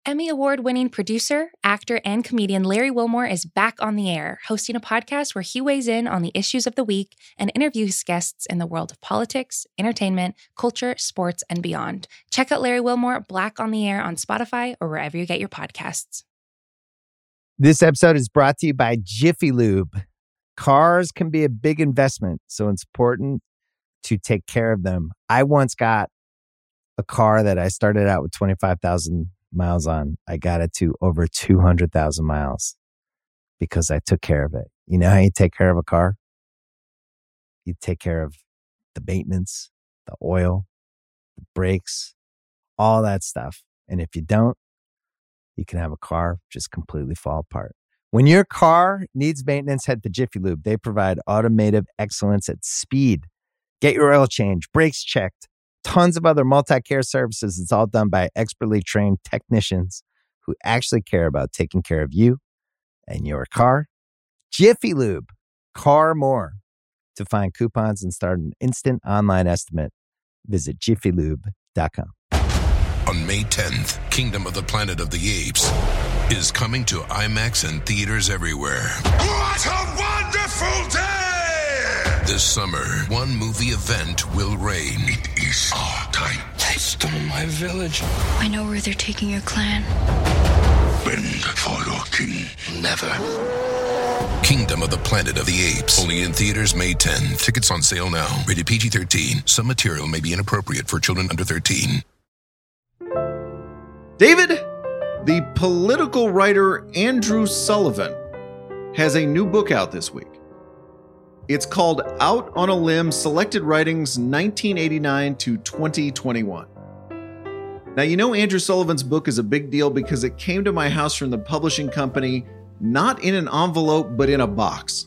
Emmy Award-winning producer, actor, and comedian Larry Wilmore is back on the air, hosting a podcast where he weighs in on the issues of the week and interviews guests in the world of politics, entertainment, culture, sports, and beyond. Check out Larry Wilmore, Black on the Air on Spotify or wherever you get your podcasts. This episode is brought to you by Jiffy Lube. Cars can be a big investment, so it's important to take care of them. I once got a car that I started out with 25,000 miles on. I got it to over 200,000 miles because I took care of it. You know how you take care of a car? You take care of the maintenance, the oil, the brakes, all that stuff. And if you don't, you can have a car just completely fall apart. When your car needs maintenance, head to Jiffy Lube. They provide automotive excellence at speed. Get your oil change, brakes checked, tons of other multi-care services. It's all done by expertly trained technicians who actually care about taking care of you and your car. Jiffy Lube, car more. To find coupons and start an instant online estimate, visit jiffylube.com. On May 10th, Kingdom of the Planet of the Apes is coming to IMAX and theaters everywhere. What a wonderful day! This summer, one movie event will reign. It is our time. They stole my village. I know where they're taking your clan. Bend for your king. Never. Kingdom of the Planet of the Apes. Only in theaters May 10th. Tickets on sale now. Rated PG-13. Some material may be inappropriate for children under 13. David, the political writer Andrew Sullivan has a new book out this week. It's called Out on a Limb, Selected Writings 1989 to 2021. Now, you know Andrew Sullivan's book is a big deal because it came to my house from the publishing company, not in an envelope, but in a box.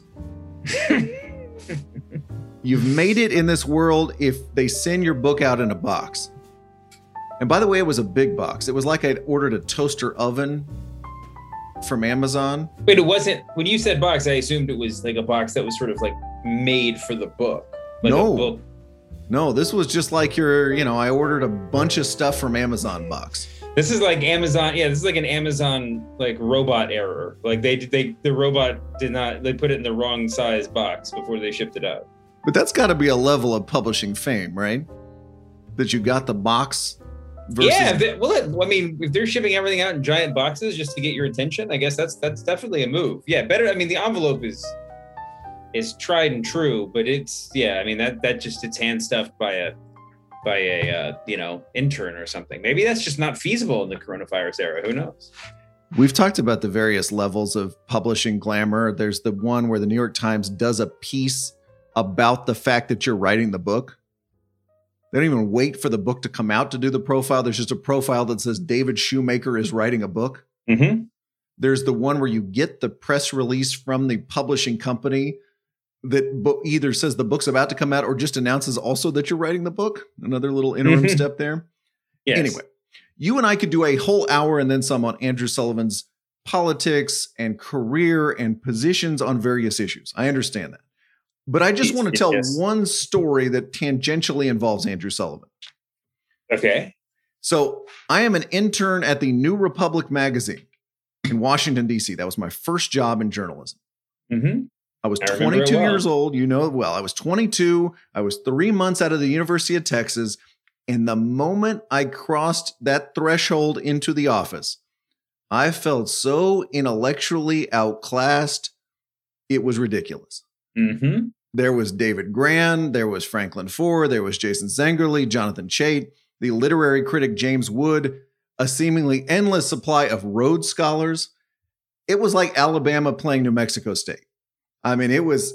You've made it in this world if they send your book out in a box. And by the way, it was a big box. It was like I'd ordered a toaster oven from Amazon. Wait, it wasn't, when you said box, I assumed it was like a box that was sort of like made for the book. Like No. a book. No, this was just like I ordered a bunch of stuff from Amazon box. This is like Amazon. Yeah, this is like an Amazon like robot error. Like the robot they put it in the wrong size box before they shipped it out. But that's got to be a level of publishing fame, right? That you got the box versus... Yeah, if they're shipping everything out in giant boxes just to get your attention, I guess that's definitely a move. Yeah, better. I mean, the envelope is tried and true, but it's hand stuffed by a intern or something. Maybe that's just not feasible in the coronavirus era. Who knows? We've talked about the various levels of publishing glamour. There's the one where the New York Times does a piece about the fact that you're writing the book. They don't even wait for the book to come out to do the profile. There's just a profile that says David Shoemaker is writing a book. Mm-hmm. There's the one where you get the press release from the publishing company that either says the book's about to come out or just announces also that you're writing the book. Another little interim step there. Yes. Anyway, you and I could do a whole hour and then some on Andrew Sullivan's politics and career and positions on various issues. I understand that. But I just want to tell one story that tangentially involves Andrew Sullivan. Okay. So I am an intern at the New Republic magazine in Washington, D.C. That was my first job in journalism. Mm-hmm. I was 22 years old. You know it well. I was 22. I was 3 months out of the University of Texas. And the moment I crossed that threshold into the office, I felt so intellectually outclassed. It was ridiculous. Mm-hmm. There was David Grann. There was Franklin Foer. There was Jason Zengerle, Jonathan Chait, the literary critic James Wood, a seemingly endless supply of Rhodes Scholars. It was like Alabama playing New Mexico State. I mean, it was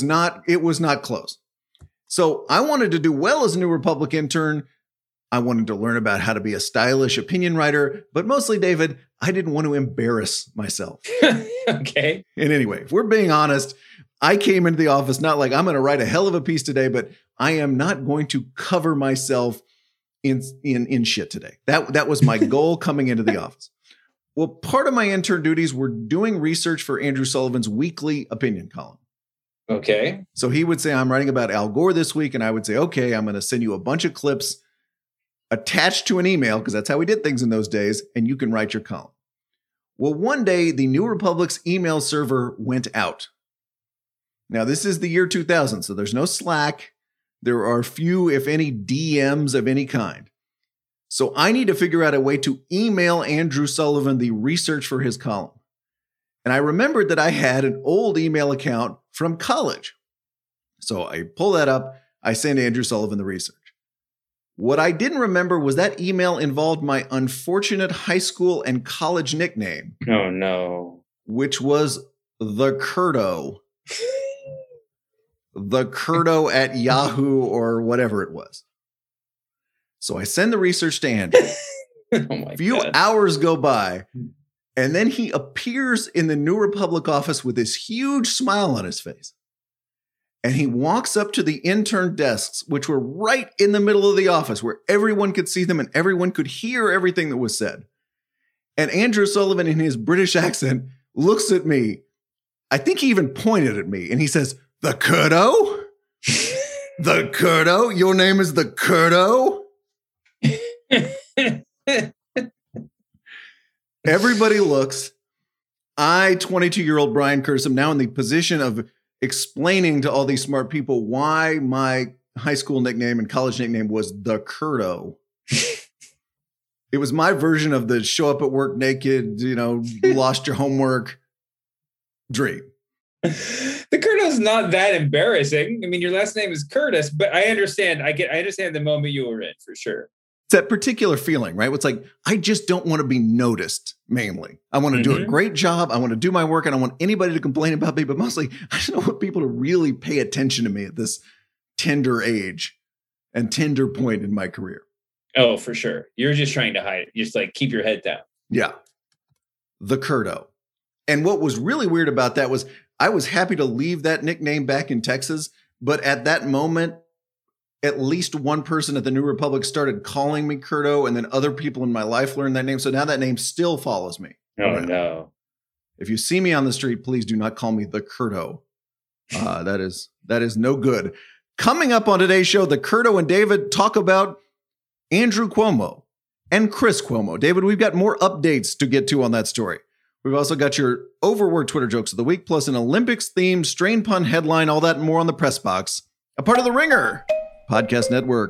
not close. So I wanted to do well as a New Republic intern. I wanted to learn about how to be a stylish opinion writer, but mostly, David, I didn't want to embarrass myself. Okay. And anyway, if we're being honest, I came into the office not like I'm going to write a hell of a piece today, but I am not going to cover myself in shit today. That was my goal coming into the office. Well, part of my intern duties were doing research for Andrew Sullivan's weekly opinion column. Okay. So he would say, I'm writing about Al Gore this week. And I would say, okay, I'm going to send you a bunch of clips attached to an email, because that's how we did things in those days, and you can write your column. Well, one day, the New Republic's email server went out. Now, this is the year 2000, so there's no Slack. There are few, if any, DMs of any kind. So I need to figure out a way to email Andrew Sullivan the research for his column. And I remembered that I had an old email account from college. So I pull that up. I send Andrew Sullivan the research. What I didn't remember was that email involved my unfortunate high school and college nickname. Oh, no. Which was the Curdo. The Curdo at Yahoo or whatever it was. So I send the research to Andrew. A few hours go by, and then he appears in the New Republic office with this huge smile on his face. And he walks up to the intern desks, which were right in the middle of the office where everyone could see them and everyone could hear everything that was said. And Andrew Sullivan, in his British accent, looks at me. I think he even pointed at me and he says, "The Curdo? The Curdo? Your name is the Curdo?" Everybody looks. I, 22-year-old Bryan Curtis, am now in the position of explaining to all these smart people why my high school nickname and college nickname was the Curdo. It was my version of the show up at work naked, lost your homework dream. The Curdo's not that embarrassing. I mean, your last name is Curtis, but I understand. I understand the moment you were in, for sure. It's that particular feeling, right? It's like, I just don't want to be noticed, mainly. I want to do a great job. I want to do my work. I don't want anybody to complain about me, but mostly I just don't want people to really pay attention to me at this tender age and tender point in my career. Oh, for sure. You're just trying to hide it. Just like keep your head down. Yeah. The Curdo. And what was really weird about that was I was happy to leave that nickname back in Texas, but at that moment, at least one person at the New Republic started calling me Curdo, and then other people in my life learned that name. So now that name still follows me. Oh, no. If you see me on the street, please do not call me the Curdo. That is no good. Coming up on today's show, the Curdo and David talk about Andrew Cuomo and Chris Cuomo. David, we've got more updates to get to on that story. We've also got your overworked Twitter jokes of the week, plus an Olympics-themed strain pun headline, all that and more on the Press Box, a part of the Ringer Podcast Network.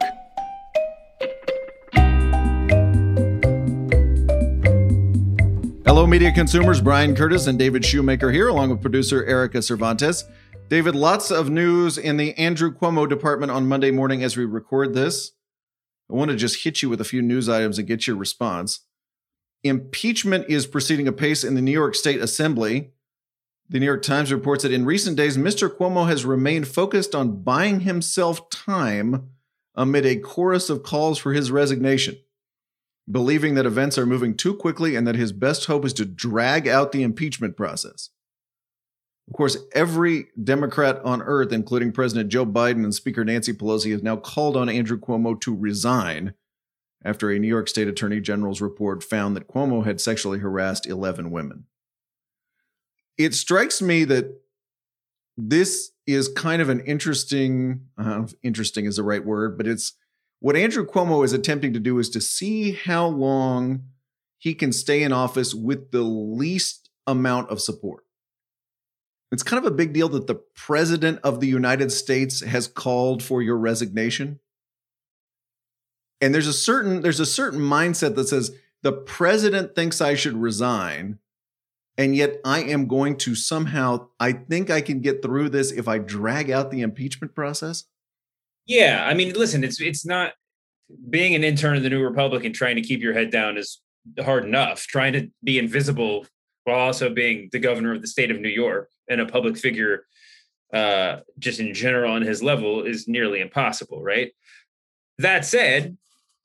Hello, media consumers. Bryan Curtis and David Shoemaker here, along with producer Erica Cervantes. David, lots of news in the Andrew Cuomo department on Monday morning as we record this. I want to just hit you with a few news items and get your response. Impeachment is proceeding apace in the New York State Assembly. The New York Times reports that in recent days, Mr. Cuomo has remained focused on buying himself time amid a chorus of calls for his resignation, believing that events are moving too quickly and that his best hope is to drag out the impeachment process. Of course, every Democrat on earth, including President Joe Biden and Speaker Nancy Pelosi, has now called on Andrew Cuomo to resign after a New York State Attorney General's report found that Cuomo had sexually harassed 11 women. It strikes me that this is kind of an interesting, I don't know if interesting is the right word, but it's what Andrew Cuomo is attempting to do is to see how long he can stay in office with the least amount of support. It's kind of a big deal that the president of the United States has called for your resignation. And there's a certain mindset that says the president thinks I should resign, and yet I am going to somehow, I think I can get through this if I drag out the impeachment process. Yeah, I mean, listen, it's not being an intern in the New Republic and trying to keep your head down is hard enough. Trying to be invisible while also being the governor of the state of New York and a public figure just in general on his level is nearly impossible, right? That said,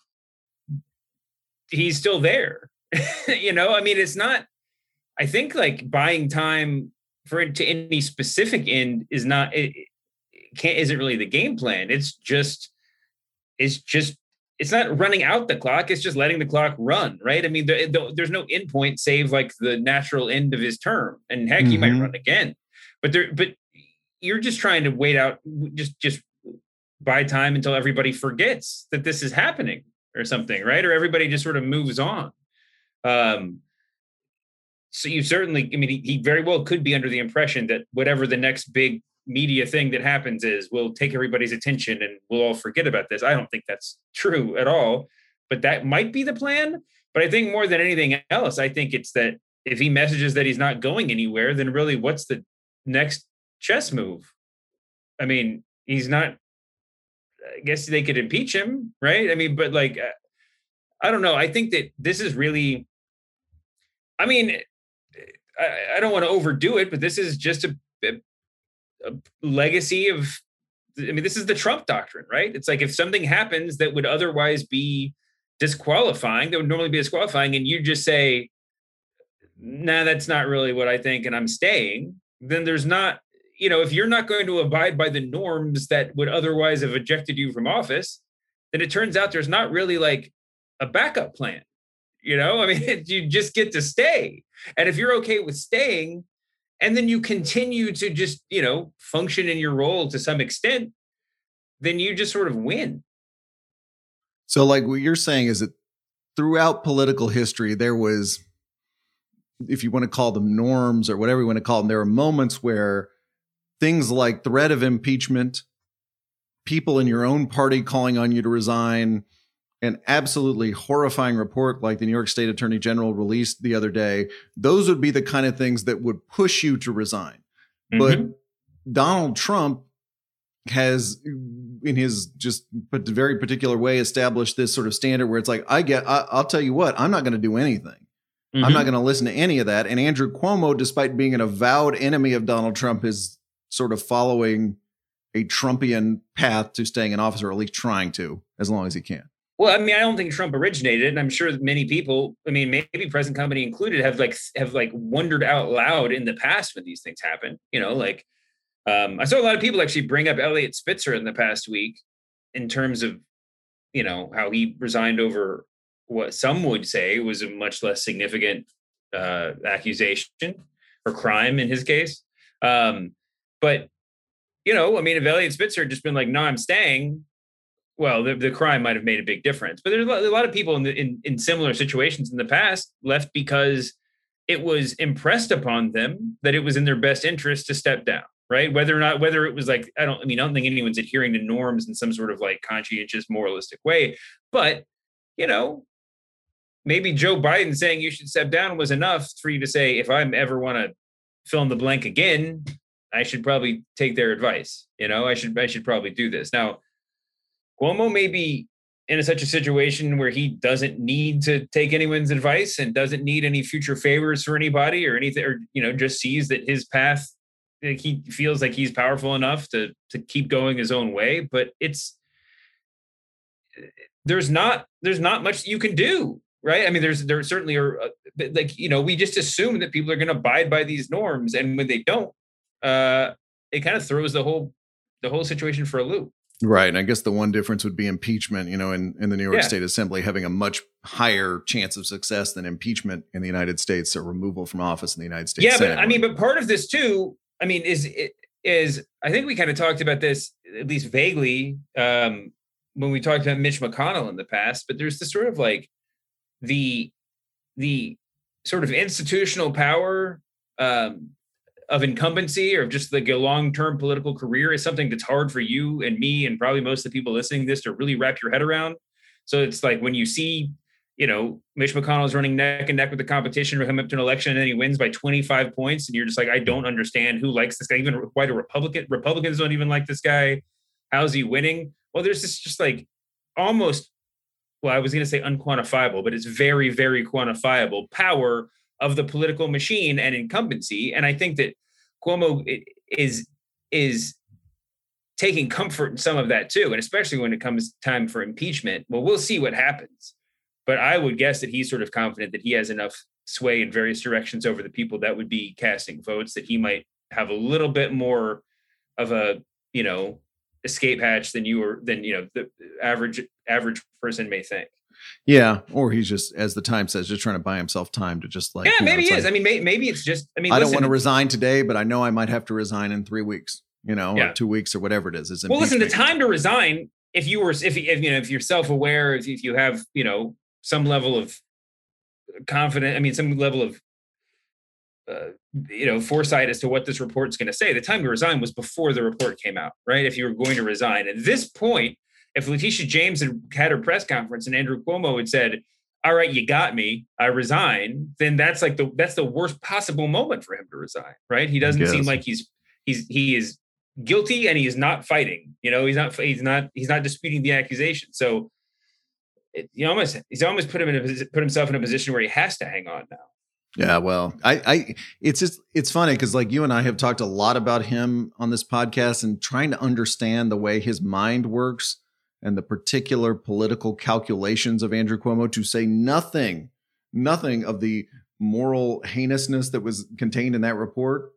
he's still there. I mean, it's not, I think like buying time for it to any specific end is not, isn't really the game plan. It's not running out the clock. It's just letting the clock run, right? I mean, there's no end point save like the natural end of his term. And heck, he might run again, but you're just trying to wait out, just buy time until everybody forgets that this is happening. or something, right? Or everybody just sort of moves on. So you certainly, I mean, he very well could be under the impression that whatever the next big media thing that happens is will take everybody's attention and we'll all forget about this. I don't think that's true at all, but that might be the plan. But I think more than anything else, I think it's that if he messages that he's not going anywhere, then really what's the next chess move? I mean, he's not, I guess they could impeach him, right? I mean, but like, I don't know. I think that this is really, I mean, I don't want to overdo it, but this is just a legacy of, I mean, this is the Trump doctrine, right? It's like if something happens that would otherwise be disqualifying, that would normally be disqualifying, and you just say, nah, that's not really what I think, and I'm staying, then there's not, you know, if you're not going to abide by the norms that would otherwise have ejected you from office, then it turns out there's not really like a backup plan. You know, I mean, you just get to stay. And if you're okay with staying, and then you continue to just, you know, function in your role to some extent, then you just sort of win. So like what you're saying is that throughout political history, there was, if you want to call them norms or whatever you want to call them, there are moments where things like threat of impeachment, people in your own party calling on you to resign, an absolutely horrifying report like the New York State Attorney General released the other day, those would be the kind of things that would push you to resign. Mm-hmm. But Donald Trump has, in his just very particular way, established this sort of standard where it's like, I'll tell you what, I'm not going to do anything. Mm-hmm. I'm not going to listen to any of that. And Andrew Cuomo, despite being an avowed enemy of Donald Trump, is sort of following a Trumpian path to staying in office, or at least trying to, as long as he can. Well, I mean, I don't think Trump originated, and I'm sure that many people, I mean, maybe present company included, have wondered out loud in the past when these things happen. You know, like I saw a lot of people actually bring up Eliot Spitzer in the past week in terms of, you know, how he resigned over what some would say was a much less significant accusation or crime in his case. But, you know, I mean, if Eliot Spitzer had just been like, no, I'm staying, well, the crime might have made a big difference. But there's a lot of people in similar situations in the past left because it was impressed upon them that it was in their best interest to step down, right? Whether it was like, I don't think anyone's adhering to norms in some sort of like conscientious moralistic way. But, you know, maybe Joe Biden saying you should step down was enough for you to say, if I ever want to fill in the blank again, I should probably take their advice. You know, I should probably do this. Now, Cuomo may be in such a situation where he doesn't need to take anyone's advice and doesn't need any future favors for anybody or anything, or, you know, just sees that his path, he feels like he's powerful enough to keep going his own way. But there's not much you can do, right? I mean, there certainly are, like, you know, we just assume that people are going to abide by these norms, and when they don't, it kind of throws the whole situation for a loop. Right. And I guess the one difference would be impeachment, you know, in the New York State Assembly having a much higher chance of success than impeachment in the United States, or removal from office in the United States. Yeah, Senate. But I mean, but part of this too, I mean, is I think we kind of talked about this, at least vaguely, when we talked about Mitch McConnell in the past, but there's this sort of like the sort of institutional power of incumbency, or just like a long-term political career, is something that's hard for you and me and probably most of the people listening to this to really wrap your head around. So it's like when you see, you know, Mitch McConnell's running neck and neck with the competition, or come up to an election and then he wins by 25 points. And you're just like, I don't understand who likes this guy. Even why do Republicans don't even like this guy. How's he winning? Well, there's this just like almost, well, I was going to say unquantifiable, but it's very, very quantifiable power of the political machine and incumbency. And I think that Cuomo is taking comfort in some of that too. And especially when it comes time for impeachment, well, we'll see what happens. But I would guess that he's sort of confident that he has enough sway in various directions over the people that would be casting votes, that he might have a little bit more of a, you know, escape hatch than the average person may think. Yeah, or he's just, as the Times says, just trying to buy himself time to just like. Yeah, maybe he is. Like, I mean, maybe it's just. I mean, I don't want to resign today, but I know I might have to resign in 3 weeks. You know, or 2 weeks, or whatever it is. Well, listen, the time to resign if you're self-aware, if you have, some level of confidence, some level of, foresight as to what this report's going to say. The time to resign was before the report came out, right? If you were going to resign at this point, if Letitia James had her press conference and Andrew Cuomo had said, all right, you got me, I resign, then that's the worst possible moment for him to resign, right? He doesn't seem like he is guilty, and he is not fighting. He's not disputing the accusation. So he's almost put himself in a position where he has to hang on now. Yeah, well, it's funny because like you and I have talked a lot about him on this podcast and trying to understand the way his mind works and the particular political calculations of Andrew Cuomo, to say nothing of the moral heinousness that was contained in that report.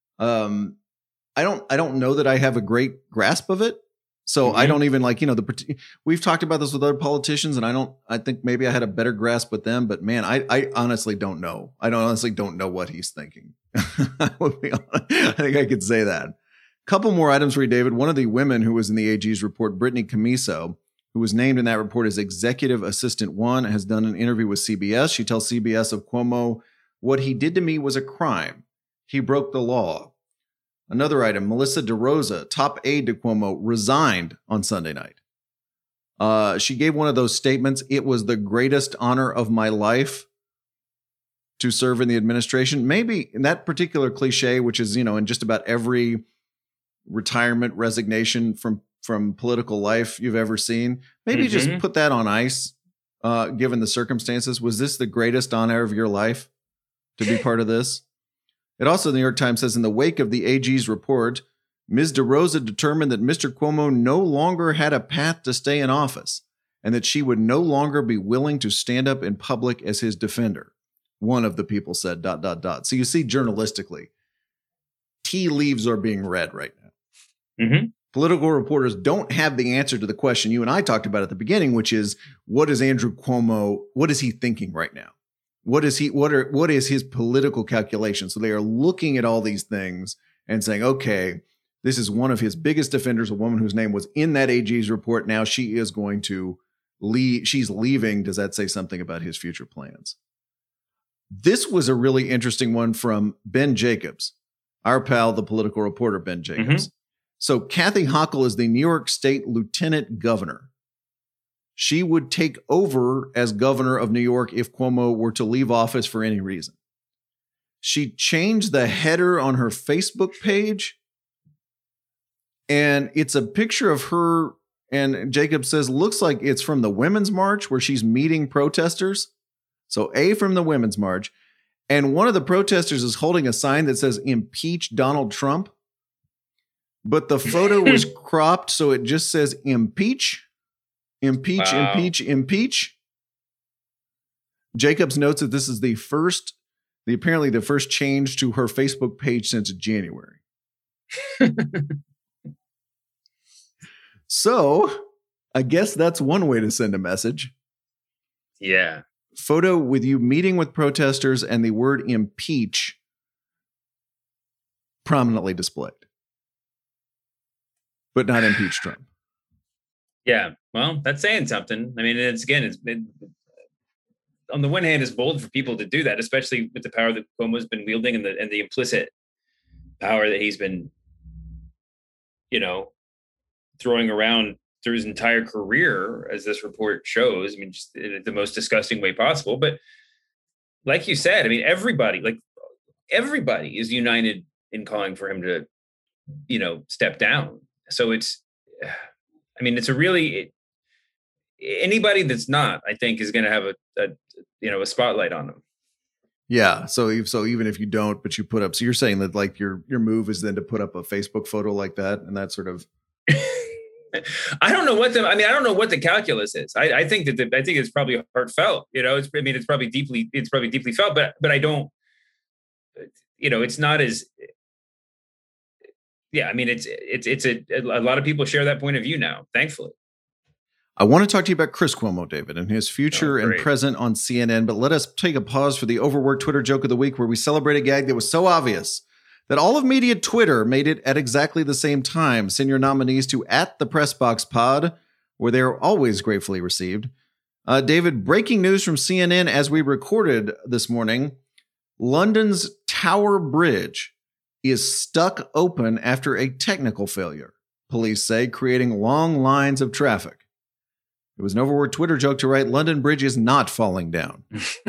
I don't know that I have a great grasp of it. So I don't even we've talked about this with other politicians, and I think maybe I had a better grasp with them, but man, I honestly don't know. I honestly don't know what he's thinking. I think I could say that. Couple more items for you, David. One of the women who was in the AG's report, Brittany Camiso, who was named in that report as Executive Assistant 1, has done an interview with CBS. She tells CBS of Cuomo, "What he did to me was a crime. He broke the law." Another item, Melissa DeRosa, top aide to Cuomo, resigned on Sunday night. She gave one of those statements, "It was the greatest honor of my life to serve in the administration." Maybe in that particular cliche, which is, in just about every retirement resignation from political life you've ever seen, maybe just put that on ice, given the circumstances. Was this the greatest honor of your life to be part of this? It also, the New York Times says, in the wake of the AG's report, Ms. DeRosa determined that Mr. Cuomo no longer had a path to stay in office and that she would no longer be willing to stand up in public as his defender. One of the people said, ... So you see, journalistically, tea leaves are being read right now. Mm-hmm. Political reporters don't have the answer to the question you and I talked about at the beginning, which is, what is Andrew Cuomo, what is he thinking right now? What is his political calculation? So they are looking at all these things and saying, okay, this is one of his biggest defenders, a woman whose name was in that AG's report. Now she is going to leave. She's leaving. Does that say something about his future plans? This was a really interesting one from Ben Jacobs, our pal, the political reporter, Ben Jacobs. So Kathy Hochul is the New York State Lieutenant Governor. She would take over as governor of New York if Cuomo were to leave office for any reason. She changed the header on her Facebook page, and it's a picture of her, and Jacob says, looks like it's from the Women's March where she's meeting protesters. So from the Women's March. And one of the protesters is holding a sign that says, "Impeach Donald Trump." But the photo was cropped, so it just says impeach. Impeach, wow. Impeach. Jacobs notes that this is apparently the first change to her Facebook page since January. So I guess that's one way to send a message. Yeah. Photo with you meeting with protesters and the word impeach prominently displayed, but not impeach Trump. Yeah, well, that's saying something. I mean, it's on the one hand, it's bold for people to do that, especially with the power that Cuomo's been wielding and the implicit power that he's been, throwing around through his entire career, as this report shows. I mean, just in the most disgusting way possible. But like you said, I mean, everybody is united in calling for him to, step down. So it's anybody that's not, I think, is going to have a spotlight on them. Yeah. So even if you don't, but you put up, so you're saying that like your move is then to put up a Facebook photo like that, and that sort of. I don't know what the calculus is. I think it's probably heartfelt. It's probably deeply felt, but I don't. It's not as. Yeah, I mean, it's a lot of people share that point of view now, thankfully. I want to talk to you about Chris Cuomo, David, and his future and present on CNN, but let us take a pause for the overworked Twitter joke of the week, where we celebrate a gag that was so obvious that all of media Twitter made it at exactly the same time. Send your nominees to @thepressboxpod where they are always gratefully received. David, breaking news from CNN as we recorded this morning. London's Tower Bridge is stuck open after a technical failure, police say, creating long lines of traffic. It was an overworked Twitter joke to write, London Bridge is not falling down.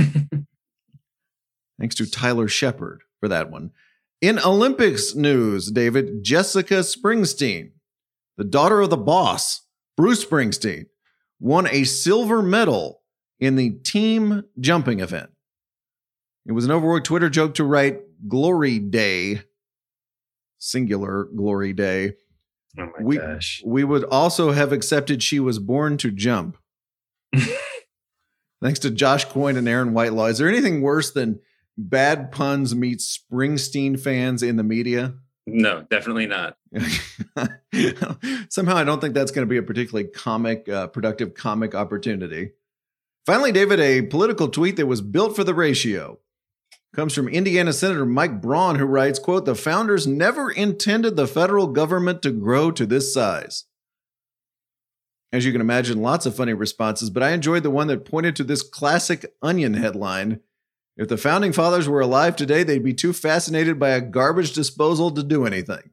Thanks to Tyler Shepard for that one. In Olympics news, David, Jessica Springsteen, the daughter of the boss, Bruce Springsteen, won a silver medal in the team jumping event. It was an overworked Twitter joke to write Glory Day, singular Glory Day. Oh my gosh. We would also have accepted she was born to jump. Thanks to Josh Coyne and Aaron Whitelaw. Is there anything worse than bad puns meet Springsteen fans in the media? No, definitely not. Somehow I don't think that's going to be a particularly productive comic opportunity. Finally, David, a political tweet that was built for the ratio comes from Indiana Senator Mike Braun, who writes, quote, the founders never intended the federal government to grow to this size. As you can imagine, lots of funny responses, but I enjoyed the one that pointed to this classic Onion headline. If the founding fathers were alive today, they'd be too fascinated by a garbage disposal to do anything.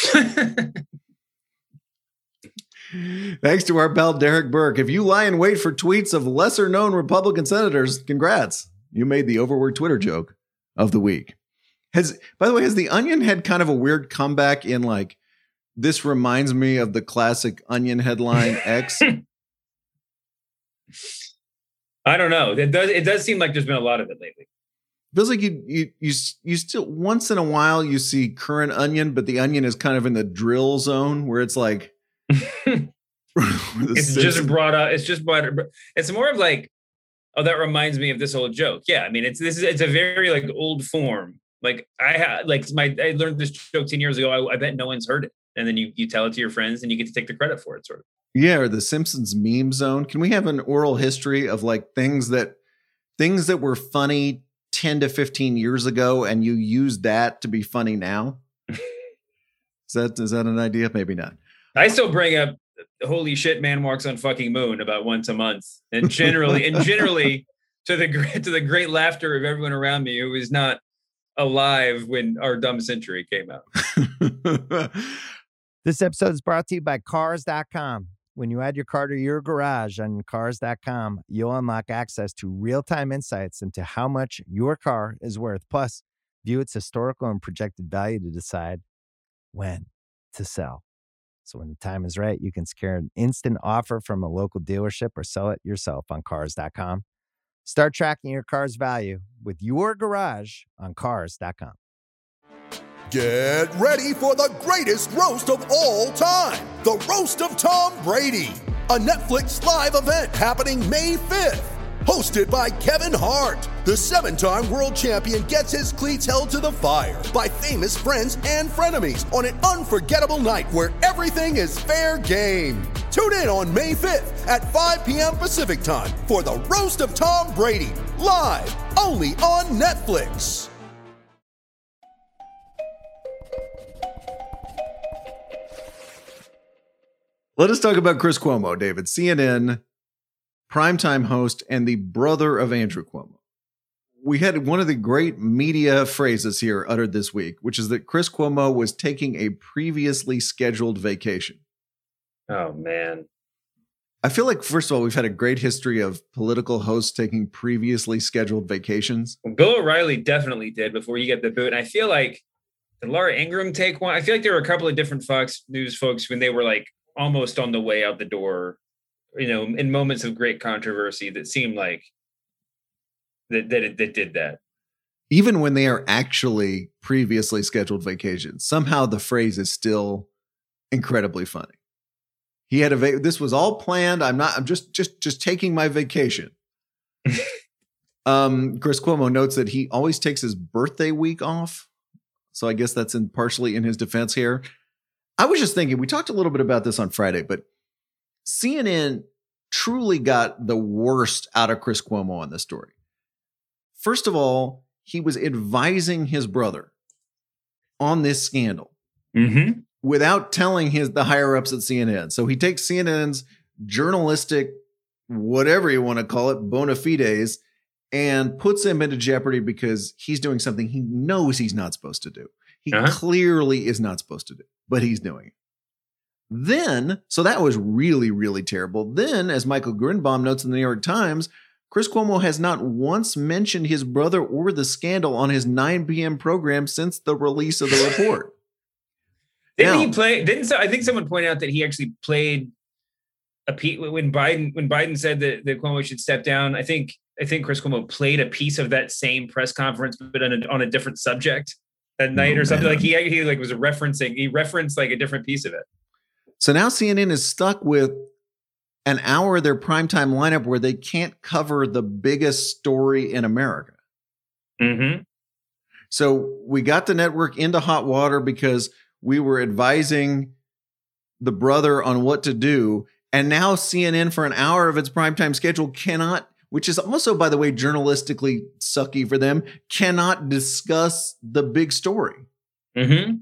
Thanks to our pal Derek Burke. If you lie in wait for tweets of lesser known Republican senators, congrats. You made the overworked Twitter joke of the week. By the way, has the Onion had kind of a weird comeback in like, this reminds me of the classic Onion headline X? I don't know. It does seem like there's been a lot of it lately. Feels like you still once in a while you see current Onion, but the Onion is kind of in the drill zone where it's like it's just brought up. It's just brought. It's more of like, oh, that reminds me of this old joke. Yeah, I mean, it's a very like old form. Like I learned this joke 10 years ago. I bet no one's heard it, and then you tell it to your friends, and you get to take the credit for it, sort of. Yeah, or the Simpsons meme zone. Can we have an oral history of like things that were funny 10 to 15 years ago, and you use that to be funny now? Is that an idea? Maybe not. I still bring up holy shit, man walks on fucking moon about once a month. And generally to the great laughter of everyone around me who was not alive when Our Dumb Century came out. This episode is brought to you by Cars.com. When you add your car to your garage on Cars.com, you'll unlock access to real-time insights into how much your car is worth. Plus, view its historical and projected value to decide when to sell. So when the time is right, you can secure an instant offer from a local dealership or sell it yourself on Cars.com. Start tracking your car's value with your garage on Cars.com. Get ready for the greatest roast of all time, the Roast of Tom Brady, a Netflix live event happening May 5th. Hosted by Kevin Hart, the 7-time world champion gets his cleats held to the fire by famous friends and frenemies on an unforgettable night where everything is fair game. Tune in on May 5th at 5 p.m. Pacific time for the Roast of Tom Brady, live only on Netflix. Let us talk about Chris Cuomo, David. CNN primetime host and the brother of Andrew Cuomo. We had one of the great media phrases here uttered this week, which is that Chris Cuomo was taking a previously scheduled vacation. Oh, man. I feel like, first of all, we've had a great history of political hosts taking previously scheduled vacations. Well, Bill O'Reilly definitely did before he got the boot. And I feel like, did Laura Ingraham take one? I feel like there were a couple of different Fox News folks when they were like almost on the way out the door, you know, in moments of great controversy that seemed like that did that. Even when they are actually previously scheduled vacations, somehow the phrase is still incredibly funny. He had this was all planned. I'm just taking my vacation. Chris Cuomo notes that he always takes his birthday week off. So I guess that's partially in his defense here. I was just thinking, we talked a little bit about this on Friday, but CNN truly got the worst out of Chris Cuomo on this story. First of all, he was advising his brother on this scandal without telling the higher ups at CNN. So he takes CNN's journalistic, whatever you want to call it, bona fides, and puts him into jeopardy because he's doing something he knows he's not supposed to do. He clearly is not supposed to do, but he's doing it. Then, so that was really, really terrible. Then, as Michael Grinbaum notes in the New York Times, Chris Cuomo has not once mentioned his brother or the scandal on his 9 p.m. program since the release of the report. I think someone pointed out that he actually played a piece when Biden said that Cuomo should step down. I think Chris Cuomo played a piece of that same press conference, but on a different subject that night or something. Like he was referencing. He referenced like a different piece of it. So now CNN is stuck with an hour of their primetime lineup where they can't cover the biggest story in America. Mm-hmm. So we got the network into hot water because we were advising the brother on what to do. And now CNN for an hour of its primetime schedule cannot, which is also, by the way, journalistically sucky for them, cannot discuss the big story. Mm-hmm.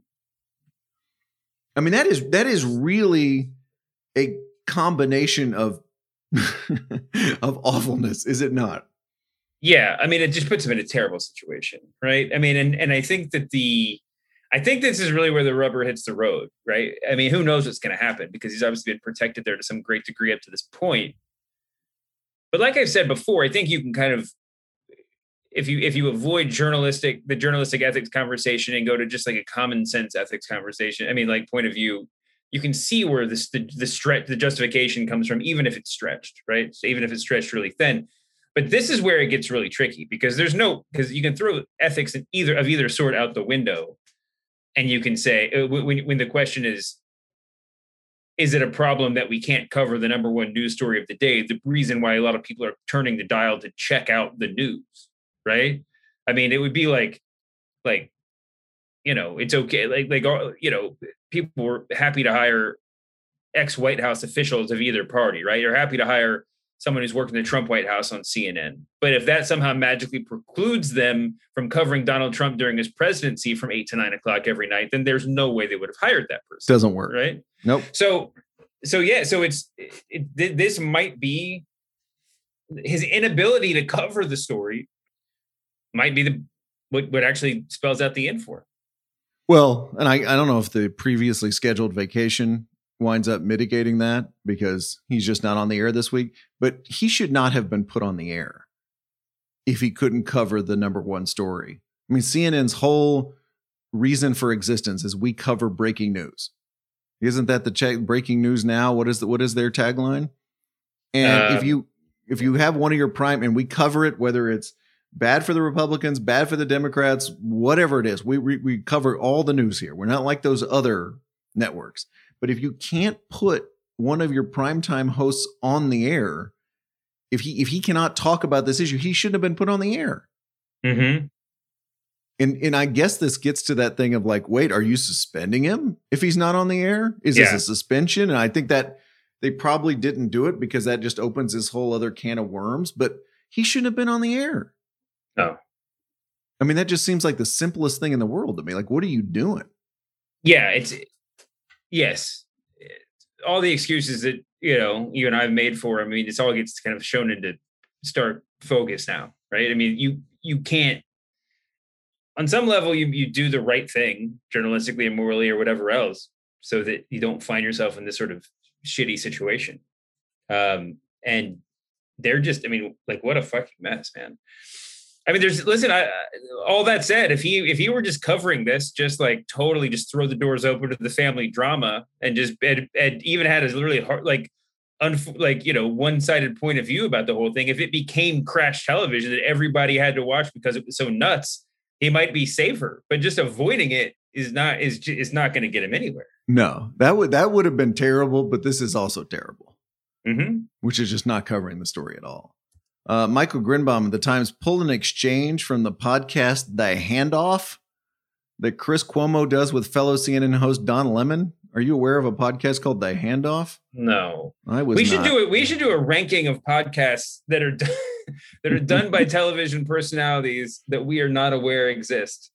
I mean, that is really a combination of of awfulness, is it not? Yeah, I mean, it just puts him in a terrible situation, right? I mean, and I think that I think this is really where the rubber hits the road, right? I mean, who knows what's going to happen because he's obviously been protected there to some great degree up to this point. But like I've said before, I think you can kind of, if you avoid the journalistic ethics conversation and go to just like a common sense ethics conversation, I mean, like point of view, you can see where the justification comes from, even if it's stretched, right? So even if it's stretched really thin. But this is where it gets really tricky because because you can throw ethics of either sort out the window, and you can say when the question is it a problem that we can't cover the number one news story of the day? The reason why a lot of people are turning the dial to check out the news. Right. I mean, it would be like, it's okay. People were happy to hire ex-White House officials of either party, right? Or happy to hire someone who's worked in the Trump White House on CNN. But if that somehow magically precludes them from covering Donald Trump during his presidency from 8 to 9 o'clock every night, then there's no way they would have hired that person. Doesn't work. Right. Nope. So this might be his inability to cover the story might be what actually spells out the end for him. Well, and I don't know if the previously scheduled vacation winds up mitigating that because he's just not on the air this week, but he should not have been put on the air if he couldn't cover the number one story. I mean, CNN's whole reason for existence is we cover breaking news. Isn't that the breaking news now? What is their tagline? And if you have one of your prime and we cover it, whether it's bad for the Republicans, bad for the Democrats, whatever it is, we cover all the news here. We're not like those other networks. But if you can't put one of your primetime hosts on the air, if he cannot talk about this issue, he shouldn't have been put on the air. Mm-hmm. And I guess this gets to that thing of like, wait, are you suspending him if he's not on the air? Is this a suspension? And I think that they probably didn't do it because that just opens this whole other can of worms. But he shouldn't have been on the air. No. I mean, that just seems like the simplest thing in the world to me. Like, what are you doing? Yeah, yes. All the excuses that, you and I have made for him, I mean, this all gets kind of shown into stark focus now, right? I mean, you can't, on some level, you do the right thing journalistically and morally or whatever else so that you don't find yourself in this sort of shitty situation. And they're just, I mean, like, what a fucking mess, man. I mean, all that said, if he were just covering this, just like totally just throw the doors open to the family drama and just and even had a really hard, one-sided point of view about the whole thing, if it became crash television that everybody had to watch because it was so nuts, he might be safer. But just avoiding it is not going to get him anywhere. No, that would have been terrible. But this is also terrible, which is just not covering the story at all. Michael Grinbaum of the Times pulled an exchange from the podcast The Handoff that Chris Cuomo does with fellow CNN host Don Lemon. Are you aware of a podcast called The Handoff? No, I was. We should do a ranking of podcasts that are done by television personalities that we are not aware exist.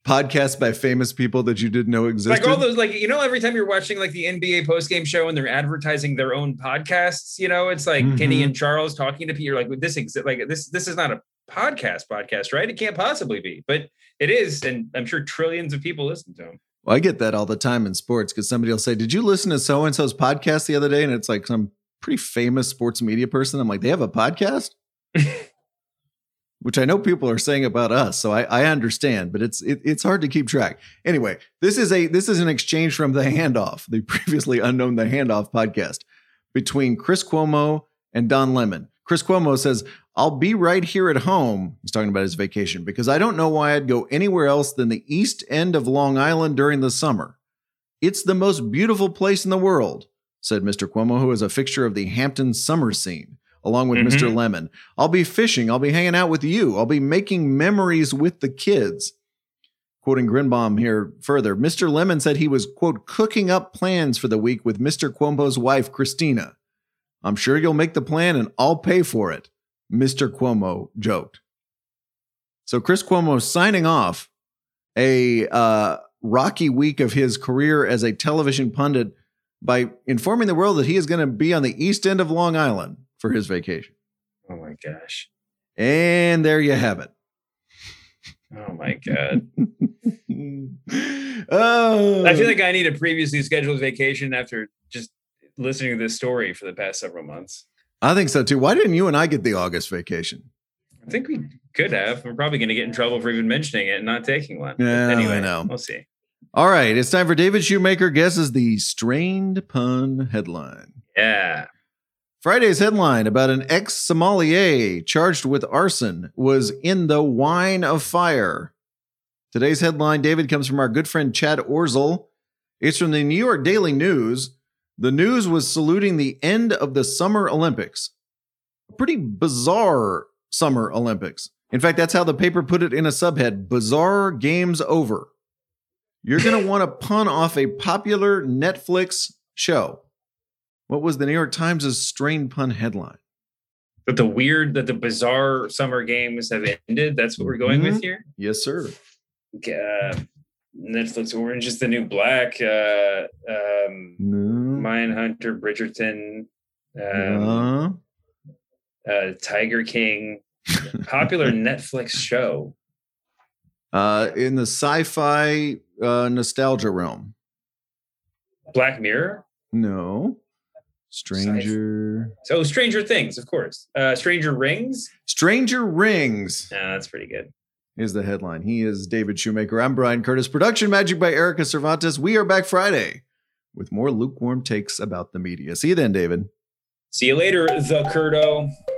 podcasts by famous people that you didn't know existed. Like all those, like, you know, every time you're watching like the NBA postgame show and they're advertising their own podcasts, you know, it's like Kenny and Charles talking to people. You're like, this is not a podcast, right? It can't possibly be, but it is. And I'm sure trillions of people listen to them. Well, I get that all the time in sports because somebody will say, did you listen to so-and-so's podcast the other day? And it's like some pretty famous sports media person. I'm like, they have a podcast? Which I know people are saying about us. So I understand, but it's hard to keep track. Anyway, this is an exchange from The Handoff, the previously unknown The Handoff podcast, between Chris Cuomo and Don Lemon. Chris Cuomo says, I'll be right here at home. He's talking about his vacation because I don't know why I'd go anywhere else than the east end of Long Island during the summer. It's the most beautiful place in the world, said Mr. Cuomo, who is a fixture of the Hampton summer scene, along with Mr. Lemon. I'll be fishing. I'll be hanging out with you. I'll be making memories with the kids. Quoting Grinbaum here further, Mr. Lemon said he was, quote, cooking up plans for the week with Mr. Cuomo's wife, Christina. I'm sure you'll make the plan and I'll pay for it, Mr. Cuomo joked. So Chris Cuomo signing off a rocky week of his career as a television pundit by informing the world that he is going to be on the east end of Long Island for his vacation. Oh my gosh. And there you have it. Oh my God. Oh, I feel like I need a previously scheduled vacation after just listening to this story for the past several months. I think so too. Why didn't you and I get the August vacation? I think we could have. We're probably going to get in trouble for even mentioning it and not taking one. Yeah, anyway, I know. We'll see. All right. It's time for David Shoemaker guesses the strained pun headline. Yeah. Friday's headline about an ex-sommelier charged with arson was in the wine of fire. Today's headline, David, comes from our good friend Chad Orzel. It's from the New York Daily News. The news was saluting the end of the Summer Olympics. A pretty bizarre Summer Olympics. In fact, that's how the paper put it in a subhead, Bizarre Games Over. You're going to want to pun off a popular Netflix show. What was the New York Times' strained pun headline? That the bizarre summer games have ended. That's what we're going with here. Yes, sir. Netflix Orange is the New Black. Mindhunter, Bridgerton, Tiger King. Popular Netflix show. In the sci-fi nostalgia realm. Black Mirror? No. Stranger Things, of course. Stranger Rings? Stranger Rings. Yeah, that's pretty good. Is the headline. He is David Shoemaker. I'm Brian Curtis. Production magic by Erica Cervantes. We are back Friday with more lukewarm takes about the media. See you then, David. See you later, the Curdo.